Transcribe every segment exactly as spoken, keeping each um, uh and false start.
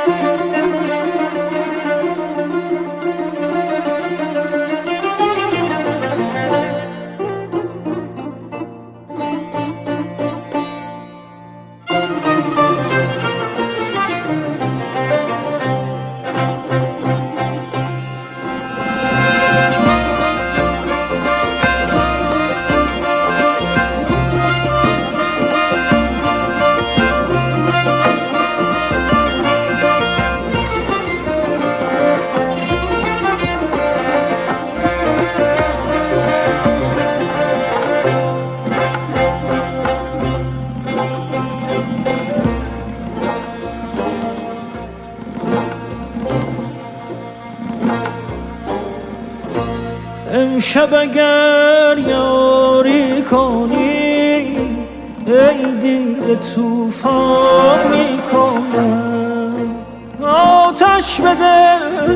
امشب اگر یاری کنی ای دیده طوفان میکنم، آتش به دل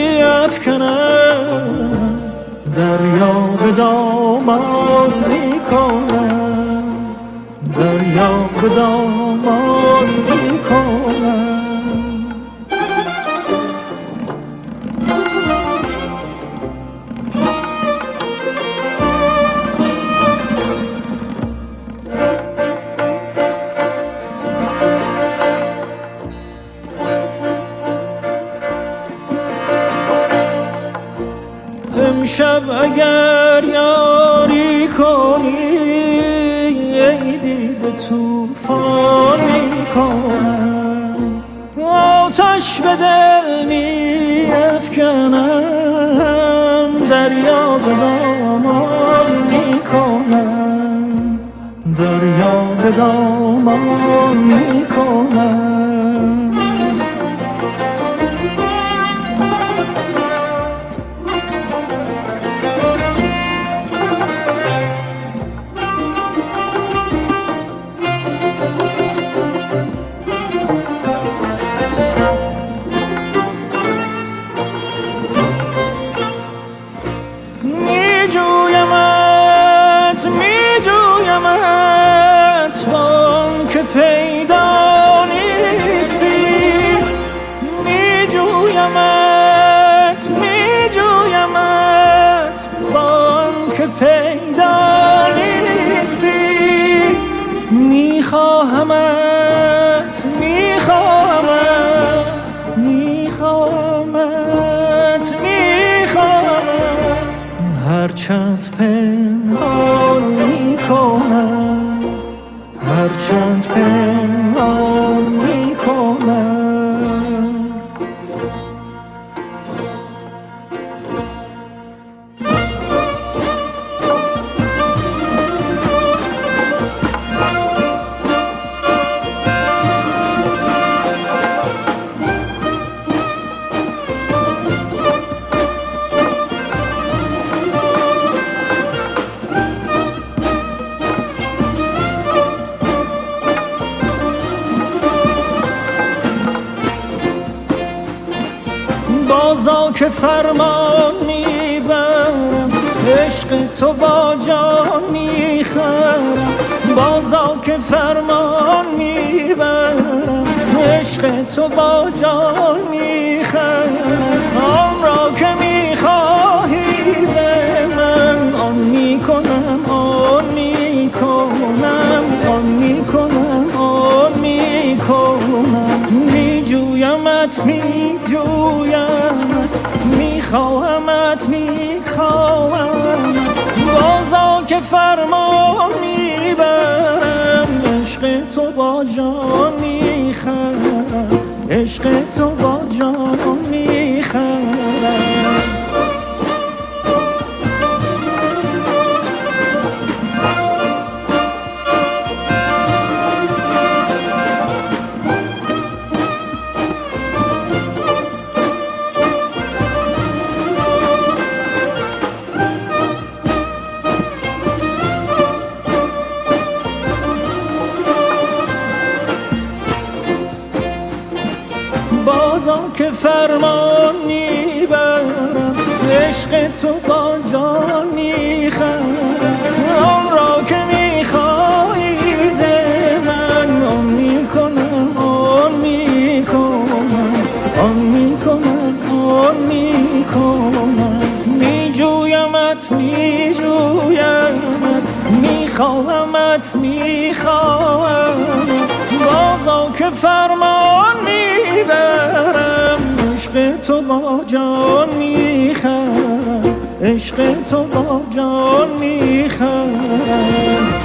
میافکنم، دریا به دامان میکنم، دریا به دامان میکنم. امشب اگر یاری کنی ای دیده طوفان میکنم، آتش به دل میافکنم، دریا به دامان میکنم، دریا به دامان میکنم. میجویمت میجویمت وان که پیدا نیستی، میجویمت میجویمت وان که پیدا نیستی، میخواهمت میخواهمت میخواهمت میخواهمت، هرچند پنهان میکنم، هرچند پنهان میکنم. بازا که فرمان میبرم، عشق تو با جان میخرم، بازا که فرمان میبرم، عشق تو با جان میخرم، آن را که میخواهی ز من آن میکنم، آن میکنم، آن میکنم، آن میکنم. میجویمت میجویمت میخواهمت میخواهم، بازا که فرمان میبرم، عشق تو با جان میخرم، عشق تو با جان میخرم. بازا که فرمان میبرم، عشق تو با جان میخرم، آن را که میخوایی ز من آن میکنم، آن میکنم. میخواهمت میخواهم بازا که فرمان میبرم عشق تو با جان میخرم عشق تو با جان میخرم